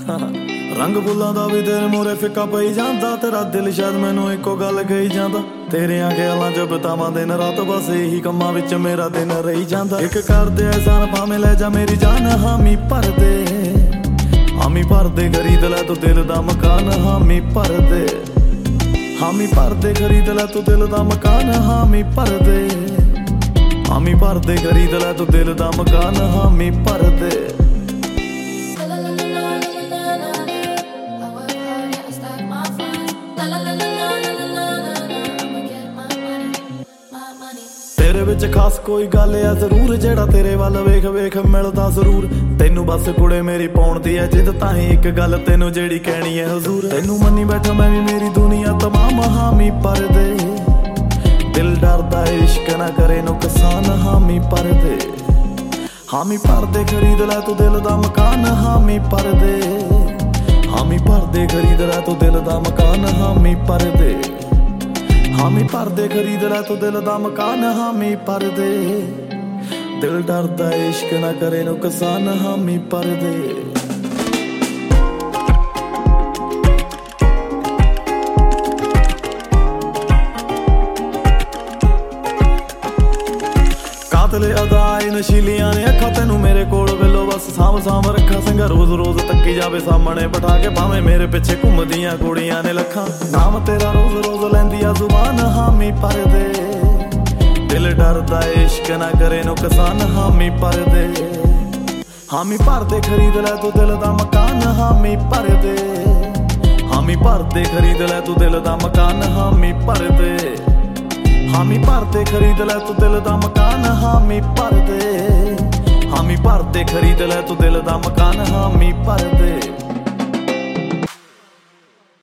रंग फुल्लां दा भी तेरे मोरे फिक्का पई जांदा, तेरा दिल शायद मैनू इक्को गल कही जांदा। तेरियां ख्यालां च बितावां दिन रात, बस यही कम्मां विच मेरा दिन रही जांदा। इक कर दे एहसान भावें लै जा मेरी जान, हामी भर दे हामी भर दे, खरीद लै तू दिल दा मकान, हामी भर दे हामी भर दे, खरीद लै तू दिल दा मकान, हामी भर दे हामी भर दे, खरीद लै तू दिल दा मकान, हामी भर दे। तेरे विच खास कोई गल है जरूर, जेड़ा तेरे वल वेख वेख मिलदा जरूर। तेनू बस कुड़े मेरी पाउण दी है जिद, ताहीं एक गल तेनू जेड़ी कहनी है हजूर। तेनू मन्नी बैठा मैं भी मेरी दुनिया तमाम, हामी पर दे दिल डरदा इश्क ना करे नुकसान, हामी पर दे हामी भर दे, खरीद लै तू दिल दा मकान, हामी पर दे हामी भर दे, खरीद लै तू दिल दा मकान, हामी पर दे हामी भर दे, खरीद लै तू दिल दा मकान, हामी भर दे दिल डरदा इश्क ना करे नुकसान, हामी भर दे। कातले अदाए नशीलियां ने अखा, तेनू मेरे कोल वेलो बस साम साम रखा। संगा रोज रोज तक्की जावे सामने बिठा के, भावें मेरे पिछे घूमदियां कुड़ियां ने लखां। नाम तेरा रोज रोज लैंदी आ जुबान, हामी भर दे दिल डरदा इश्क ना करे नुकसान, हामी भर दे हामी भर दे, खरीद लै तू दिल दा मकान, हामी भर दे हामी भर दे, खरीद लै तू दिल दा मकान, हामी भर दे हामी भर दे, खरीद लै तू दिल दा मकान, हामी भर दे हामी भर दे, खरीद लै तू दिल दा मकान, हामी भर दे।